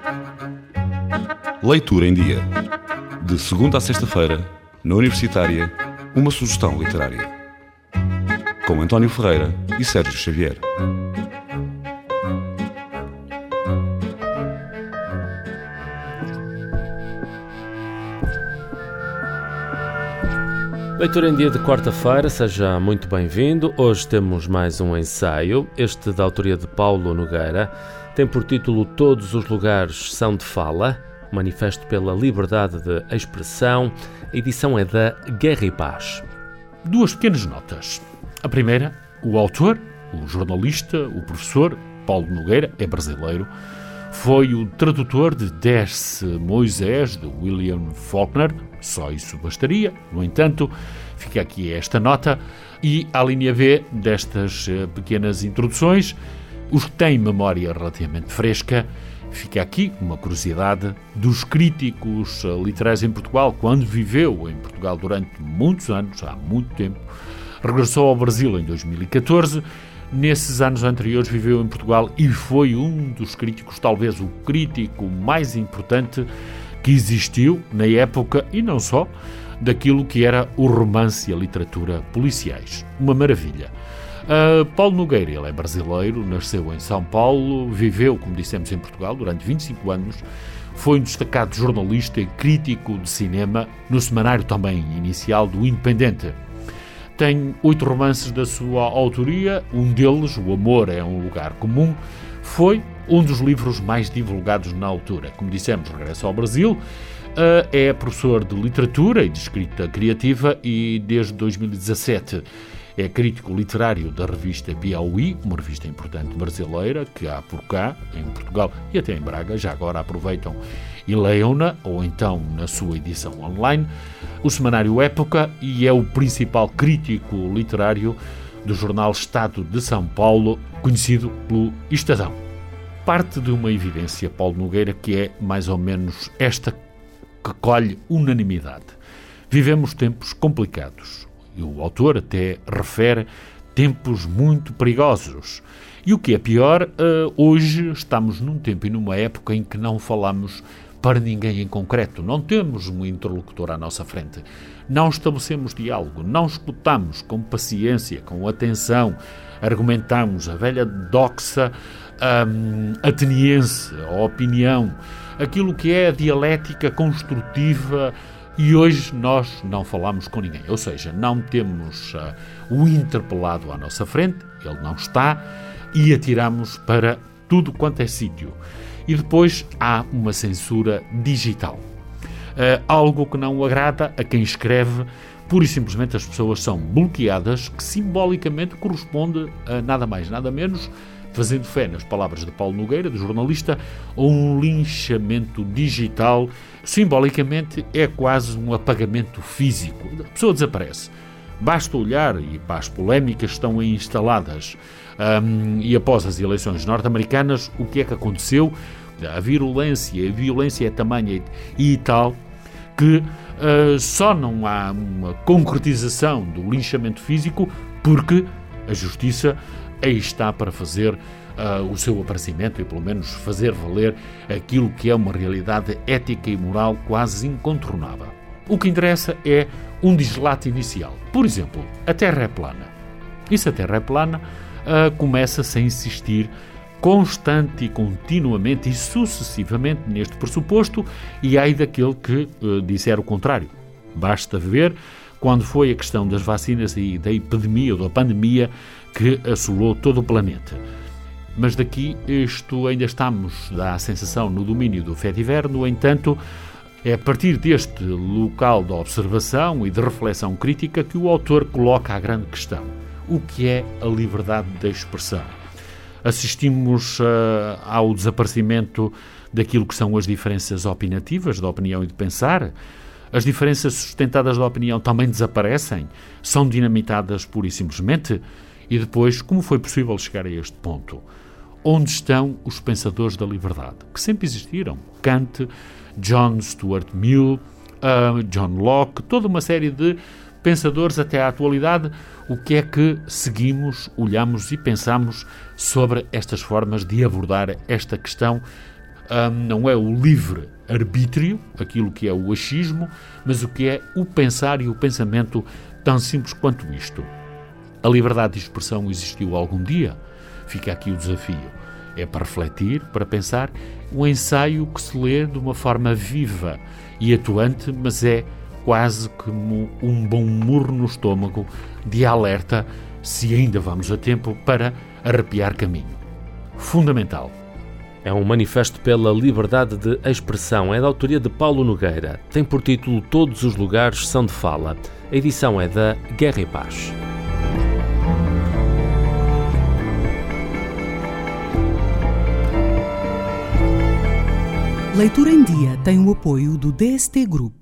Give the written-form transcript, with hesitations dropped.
Leitura em Dia. De segunda a sexta-feira, na Universitária, uma sugestão literária. Com António Ferreira e Sérgio Xavier. Leitura em Dia de quarta-feira, seja muito bem-vindo. Hoje temos mais um ensaio, este da autoria de Paulo Nogueira. Tem por título Todos os Lugares São de Fala, Manifesto pela Liberdade de Expressão. A edição é da Guerra e Paz. Duas pequenas notas. A primeira, o autor, o jornalista, o professor Paulo Nogueira, é brasileiro. Foi o tradutor de Desce Moisés, de William Faulkner. Só isso bastaria. No entanto, fica aqui esta nota. E a linha B destas pequenas introduções, os que têm memória relativamente fresca, fica aqui uma curiosidade dos críticos literários em Portugal. Quando viveu em Portugal durante muitos anos, há muito tempo, regressou ao Brasil em 2014. Nesses anos anteriores viveu em Portugal e foi um dos críticos, talvez o crítico mais importante que existiu na época, e não só, daquilo que era o romance e a literatura policiais. Uma maravilha. Paulo Nogueira, ele é brasileiro, nasceu em São Paulo, viveu, como dissemos, em Portugal durante 25 anos, foi um destacado jornalista e crítico de cinema no semanário também inicial do Independente. Tem 8 romances da sua autoria, um deles, O Amor é um Lugar Comum, foi um dos livros mais divulgados na altura. Como dissemos, regressa ao Brasil, é professor de literatura e de escrita criativa e desde 2017 é crítico literário da revista Piauí, uma revista importante brasileira que há por cá, em Portugal e até em Braga. Já agora aproveitam e leiam-na, ou então na sua edição online, o semanário Época, e é o principal crítico literário do jornal Estado de São Paulo, conhecido pelo Estadão. Parte de uma evidência, Paulo Nogueira, que é mais ou menos esta que colhe unanimidade. Vivemos tempos complicados. E o autor até refere tempos muito perigosos. E o que é pior, hoje estamos num tempo e numa época em que não falamos para ninguém em concreto. Não temos um interlocutor à nossa frente. Não estabelecemos diálogo, não escutamos com paciência, com atenção, argumentamos a velha doxa ateniense, a opinião, aquilo que é a dialética construtiva. E hoje nós não falamos com ninguém, ou seja, não temos o interpelado à nossa frente, ele não está, e atiramos para tudo quanto é sítio. E depois há uma censura digital. Algo que não agrada a quem escreve, pura e simplesmente as pessoas são bloqueadas, que simbolicamente corresponde a nada mais, nada menos, fazendo fé nas palavras de Paulo Nogueira, do jornalista, a um linchamento digital. Simbolicamente é quase um apagamento físico. A pessoa desaparece. Basta olhar, e para as polémicas estão aí instaladas, e após as eleições norte-americanas, o que é que aconteceu? A violência é tamanha e tal, que só não há uma concretização do linchamento físico porque a justiça aí está para fazer o seu aparecimento e pelo menos fazer valer aquilo que é uma realidade ética e moral quase incontornável. O que interessa é um dislate inicial. Por exemplo, a Terra é plana. E se a Terra é plana, começa-se a insistir constante e continuamente e sucessivamente neste pressuposto, e ai daquele que disser o contrário. Basta ver quando foi a questão das vacinas e da epidemia ou da pandemia que assolou todo o planeta. Mas daqui isto ainda estamos, dá a sensação, no domínio do fediver. No entanto, é a partir deste local de observação e de reflexão crítica que o autor coloca a grande questão. O que é a liberdade de expressão? Assistimos ao desaparecimento daquilo que são as diferenças opinativas, da opinião e de pensar. As diferenças sustentadas da opinião também desaparecem, são dinamitadas pura e simplesmente. E depois, como foi possível chegar a este ponto? Onde estão os pensadores da liberdade? Que sempre existiram. Kant, John Stuart Mill, John Locke, toda uma série de pensadores até à atualidade. O que é que seguimos, olhamos e pensamos sobre estas formas de abordar esta questão não é o livre-arbítrio, aquilo que é o achismo, mas o que é o pensar e o pensamento tão simples quanto isto. A liberdade de expressão existiu algum dia? Fica aqui o desafio. É para refletir, para pensar, um ensaio que se lê de uma forma viva e atuante, mas é quase como um bom murro no estômago de alerta, se ainda vamos a tempo, para arrepiar caminho. Fundamental. É um manifesto pela liberdade de expressão. É da autoria de Paulo Nogueira. Tem por título Todos os lugares são de fala. A edição é da Guerra e Paz. Leitura em Dia tem o apoio do DST Group.